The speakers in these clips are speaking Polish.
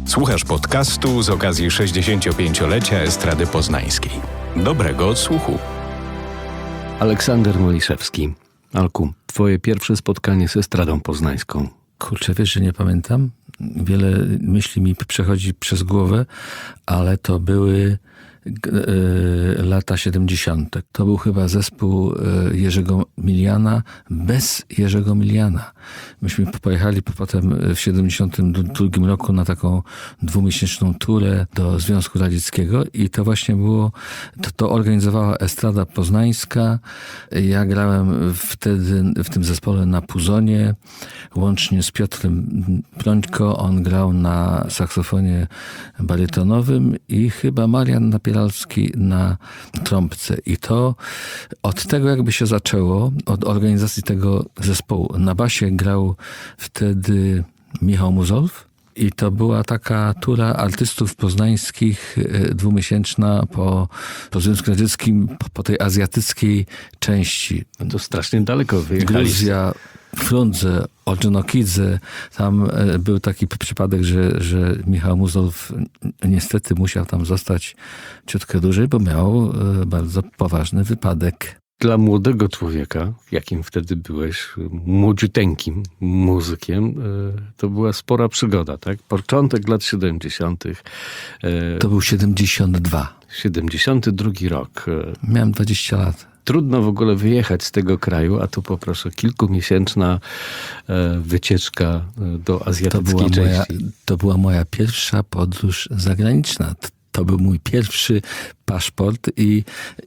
Słuchasz podcastu z okazji 65-lecia Estrady Poznańskiej. Dobrego odsłuchu. Aleksander Moliszewski. Alku, twoje pierwsze spotkanie z Estradą Poznańską. Kurczę, wiesz, że nie pamiętam. Wiele myśli mi przechodzi przez głowę, ale to były lata 70. To był chyba zespół Jerzego Miliana bez Jerzego Miliana. Myśmy pojechali potem w 72 roku na taką 2-miesięczną turę do Związku Radzieckiego i to właśnie było, to organizowała Estrada Poznańska. Ja grałem wtedy w tym zespole na puzonie, łącznie z Piotrem Prońko. On grał na saksofonie barytonowym i chyba Marian Napieralski na trąbce. I to od tego jakby się zaczęło, od organizacji tego zespołu. Na basie grał wtedy Michał Muzolf i to była taka tura artystów poznańskich 2-miesięczna po Związku Radzieckim, po tej azjatyckiej części. To strasznie daleko wyjechaliście. Gruzja, Frundze, Ordzonokidze. Tam był taki przypadek, że Michał Muzolf niestety musiał tam zostać ciutkę dłużej, bo miał bardzo poważny wypadek. Dla młodego człowieka, jakim wtedy byłeś, młodziuteńkim muzykiem, to była spora przygoda, tak? Początek lat 70. To był 72. 72 rok. Miałem 20 lat. Trudno w ogóle wyjechać z tego kraju, a tu poproszę kilkumiesięczna wycieczka do azjatyckiej części. To była moja pierwsza podróż zagraniczna. To był mój pierwszy paszport i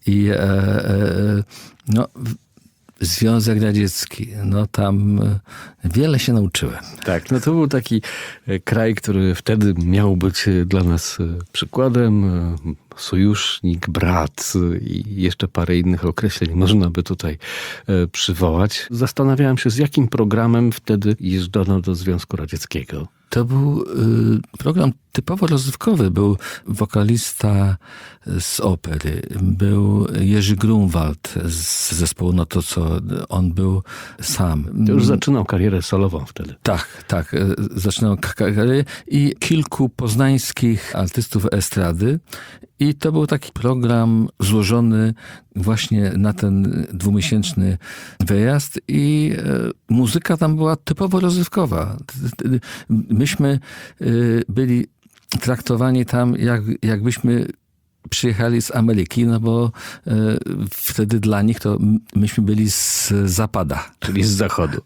Związek Radziecki. No tam wiele się nauczyłem. Tak, no to był taki kraj, który wtedy miał być dla nas przykładem. Sojusznik, brat i jeszcze parę innych określeń można by tutaj przywołać. Zastanawiałem się, z jakim programem wtedy jeżdżono do Związku Radzieckiego. To był program typowo rozrywkowy. Był wokalista z opery. Był Jerzy Grunwald z zespołu No to co, on był sam. To już zaczynał karierę solową wtedy. Tak. Zaczynał karierę i kilku poznańskich artystów estrady. I to był taki program złożony właśnie na ten 2-miesięczny wyjazd i muzyka tam była typowo rozrywkowa. Myśmy byli traktowani tam jakbyśmy przyjechali z Ameryki, no bo wtedy dla nich to myśmy byli z zapada. Czyli z zachodu.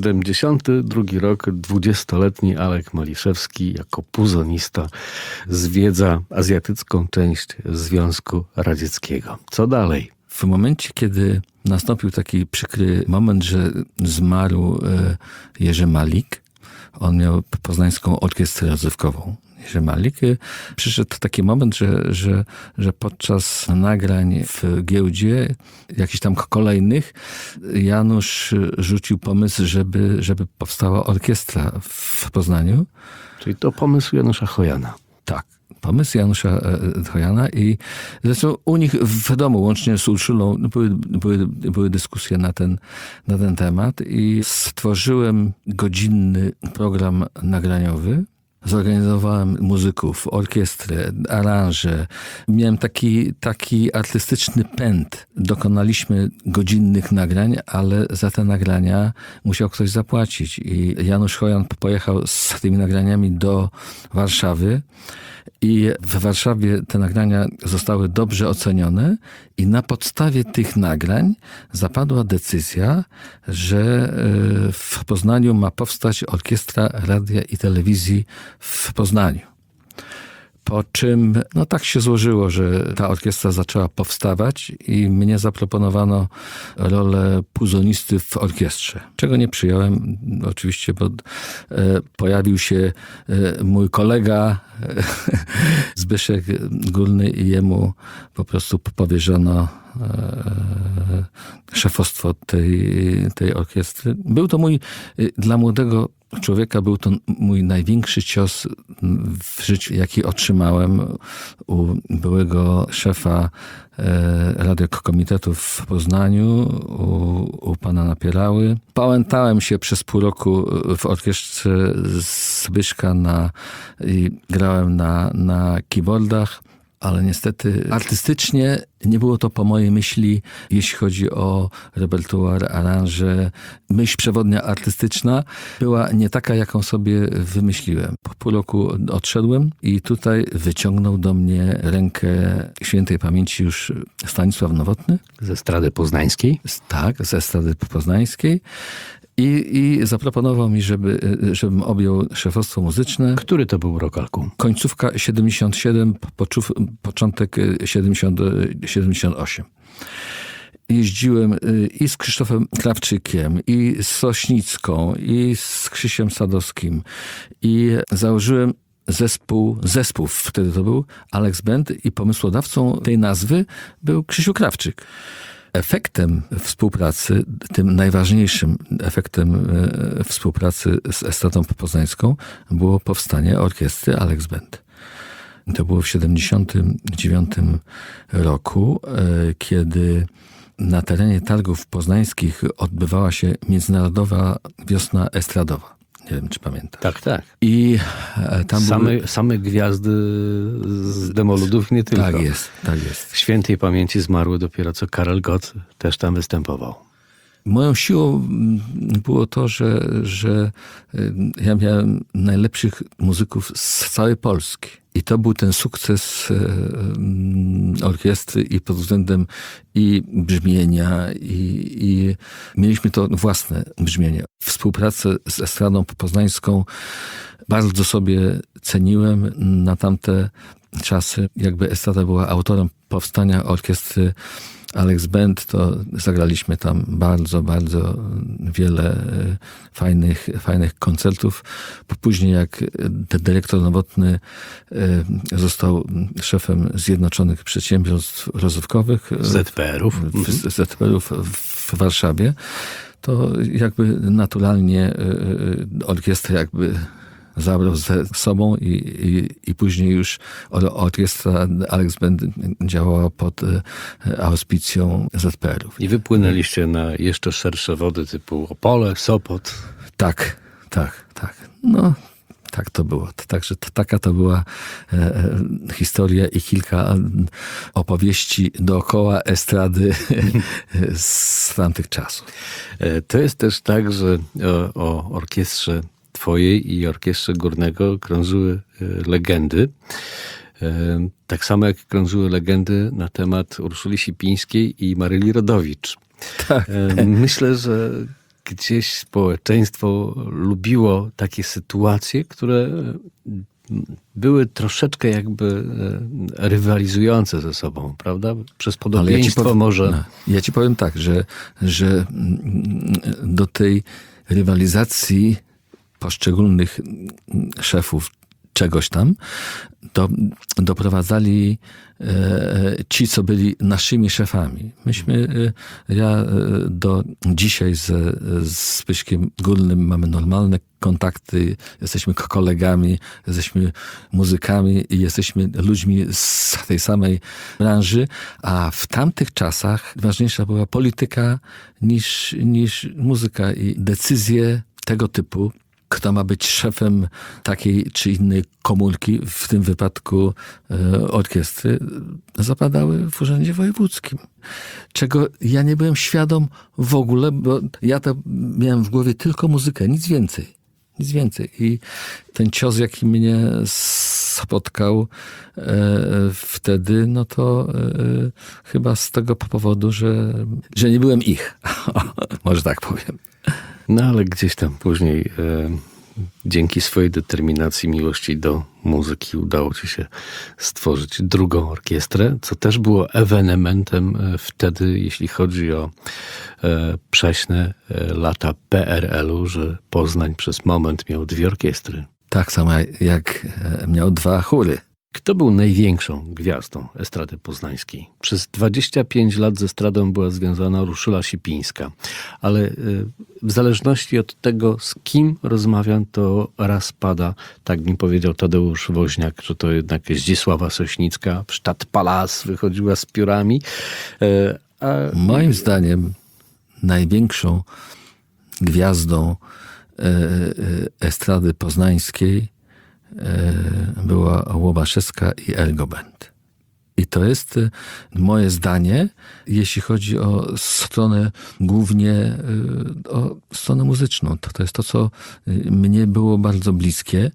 72 rok, 20-letni Alek Moliszewski jako puzonista zwiedza azjatycką część Związku Radzieckiego. Co dalej? W momencie, kiedy nastąpił taki przykry moment, że zmarł Jerzy Malik, on miał poznańską orkiestrę rozrywkową. Jerzy Malik. Przyszedł taki moment, że podczas nagrań w giełdzie, jakichś tam kolejnych, Janusz rzucił pomysł, żeby powstała orkiestra w Poznaniu. Czyli to pomysł Janusza Chojana. Tak. Pomysł Janusza Chojana i zresztą u nich w domu, łącznie z Urszulą, były dyskusje na ten temat i stworzyłem godzinny program nagraniowy. Zorganizowałem muzyków, orkiestrę, aranże. Miałem taki artystyczny pęd. Dokonaliśmy godzinnych nagrań, ale za te nagrania musiał ktoś zapłacić. I Janusz Chojan pojechał z tymi nagraniami do Warszawy. I w Warszawie te nagrania zostały dobrze ocenione i na podstawie tych nagrań zapadła decyzja, że w Poznaniu ma powstać Orkiestra Radia i Telewizji w Poznaniu. Po czym, tak się złożyło, że ta orkiestra zaczęła powstawać i mnie zaproponowano rolę puzonisty w orkiestrze. Czego nie przyjąłem, oczywiście, bo pojawił się mój kolega Zbyszek Górny i jemu po prostu powierzono szefostwo tej orkiestry. Był to dla młodego człowieka był to mój największy cios w życiu, jaki otrzymałem u byłego szefa radiokomitetu w Poznaniu, u pana Napierały. Pałętałem się przez pół roku w orkiestrze Zbyszka i grałem na keyboardach, ale niestety artystycznie nie było to po mojej myśli, jeśli chodzi o repertuar, aranże. Myśl przewodnia artystyczna była nie taka, jaką sobie wymyśliłem. Po pół roku odszedłem i tutaj wyciągnął do mnie rękę świętej pamięci już Stanisław Nowotny. Ze Estrady Poznańskiej? Tak, z Estrady Poznańskiej. I zaproponował mi, żebym objął szefostwo muzyczne. Który to był rok, Alku? Końcówka 77, początek 78. Jeździłem i z Krzysztofem Krawczykiem, i z Sośnicką, i z Krzysiem Sadowskim. I założyłem zespół wtedy to był Alex Band i pomysłodawcą tej nazwy był Krzysiu Krawczyk. Efektem współpracy, tym najważniejszym efektem współpracy z Estradą Poznańską było powstanie orkiestry Alex Band. To było w 79 roku, kiedy na terenie Targów Poznańskich odbywała się Międzynarodowa Wiosna Estradowa. Nie wiem, czy pamiętasz. Tak. I tam same gwiazdy z Demoludów, nie tylko. Tak jest. W świętej pamięci zmarły dopiero co Karel Gott też tam występował. Moją siłą było to, że ja miałem najlepszych muzyków z całej Polski. I to był ten sukces orkiestry i pod względem i brzmienia, i mieliśmy to własne brzmienie. Współpracę z Estradą Poznańską bardzo sobie ceniłem na tamte czasy. Jakby Estrada była autorem powstania orkiestry Alex Band, to zagraliśmy tam bardzo, bardzo wiele fajnych koncertów. Później jak ten dyrektor Nowotny został szefem Zjednoczonych Przedsiębiorstw Rozrywkowych ZPR-ów w Warszawie, to jakby naturalnie orkiestra jakby zabrał ze sobą i później już orkiestra Alex Band działała pod auspicją ZPR-ów. I wypłynęliście na jeszcze szersze wody typu Opole, Sopot. Tak. No, tak to było. Także taka to była historia i kilka opowieści dookoła estrady z tamtych czasów. To jest też tak, że o orkiestrze twojej i orkiestrze Górnego krążyły legendy. Tak samo jak krążyły legendy na temat Urszuli Sipińskiej i Maryli Rodowicz. Tak. Myślę, że gdzieś społeczeństwo lubiło takie sytuacje, które były troszeczkę jakby rywalizujące ze sobą, prawda? Przez podobieństwo może. Ja ci powiem tak, że do tej rywalizacji poszczególnych szefów czegoś tam, to doprowadzali ci, co byli naszymi szefami. Ja do dzisiaj z Zbyszkiem Górnym mamy normalne kontakty, jesteśmy kolegami, jesteśmy muzykami i jesteśmy ludźmi z tej samej branży, a w tamtych czasach ważniejsza była polityka niż muzyka i decyzje tego typu, kto ma być szefem takiej czy innej komórki, w tym wypadku orkiestry, zapadały w Urzędzie Wojewódzkim. Czego ja nie byłem świadom w ogóle, bo ja to miałem w głowie tylko muzykę, nic więcej. I ten cios, jaki mnie spotkał wtedy, no to chyba z tego powodu, że nie byłem ich. Może tak powiem. No ale gdzieś tam później dzięki swojej determinacji, miłości do muzyki udało ci się stworzyć drugą orkiestrę, co też było ewenementem wtedy, jeśli chodzi o prześne lata PRL-u, że Poznań przez moment miał dwie orkiestry. Tak samo jak miał dwa chóry. Kto był największą gwiazdą estrady poznańskiej? Przez 25 lat z estradą była związana Urszula Sipińska, ale w zależności od tego, z kim rozmawiam, to raz pada, tak mi powiedział Tadeusz Woźniak, że to jednak Zdzisława Sośnicka w Stadtpalast wychodziła z piórami. Moim zdaniem największą gwiazdą estrady poznańskiej była Łobaszewska i Ergo Band. I to jest moje zdanie, jeśli chodzi o stronę, głównie o stronę muzyczną. To jest to, co mnie było bardzo bliskie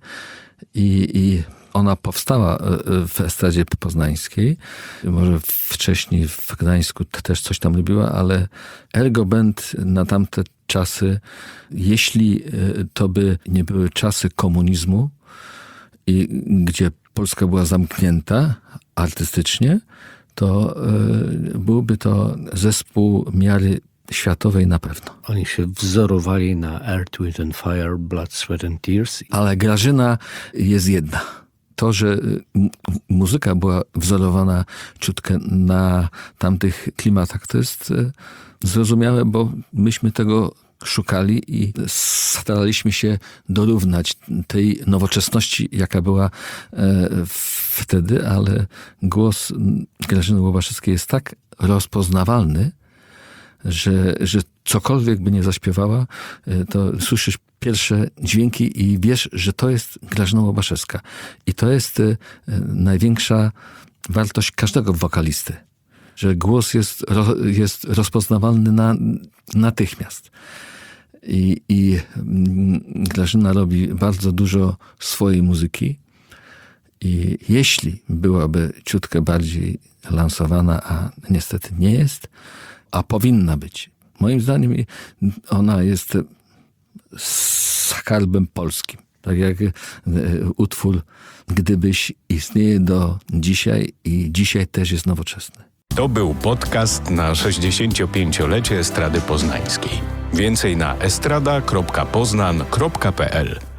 i ona powstała w estradzie poznańskiej. Może wcześniej w Gdańsku też coś tam robiła, ale Ergo Band na tamte czasy, jeśli to by nie były czasy komunizmu, i gdzie Polska była zamknięta artystycznie, to byłby to zespół miary światowej na pewno. Oni się wzorowali na Earth, Wind and Fire, Blood, Sweat and Tears. Ale Grażyna jest jedna. To, że muzyka była wzorowana ciutkę na tamtych klimatach, to jest zrozumiałe, bo myśmy tego szukali i staraliśmy się dorównać tej nowoczesności, jaka była wtedy, ale głos Grażyny Łobaszewskiej jest tak rozpoznawalny, że cokolwiek by nie zaśpiewała, to słyszysz pierwsze dźwięki i wiesz, że to jest Grażyna Łobaszewska. I to jest największa wartość każdego wokalisty, że głos jest rozpoznawalny natychmiast. I Grażyna robi bardzo dużo swojej muzyki i jeśli byłaby ciutkę bardziej lansowana, a niestety nie jest, a powinna być. Moim zdaniem ona jest skarbem polskim. Tak jak utwór Gdybyś istnieje do dzisiaj i dzisiaj też jest nowoczesny. To był podcast na 65-lecie Estrady Poznańskiej. Więcej na estrada.poznan.pl